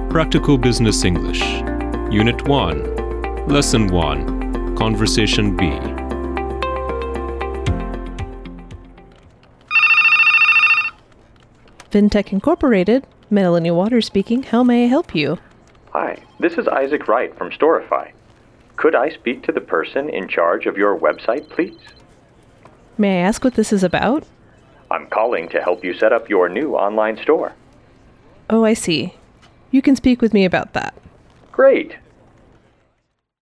Practical Business English, Unit 1, Lesson 1, Conversation B. FinTech Incorporated, Melanie Waters speaking. How may I help you? Hi, this is Isaac Wright from Storify. Could I speak to the person in charge of your website, please? May I ask what this is about? I'm calling to help you set up your new online store. Oh, I see. You can speak with me about that. Great.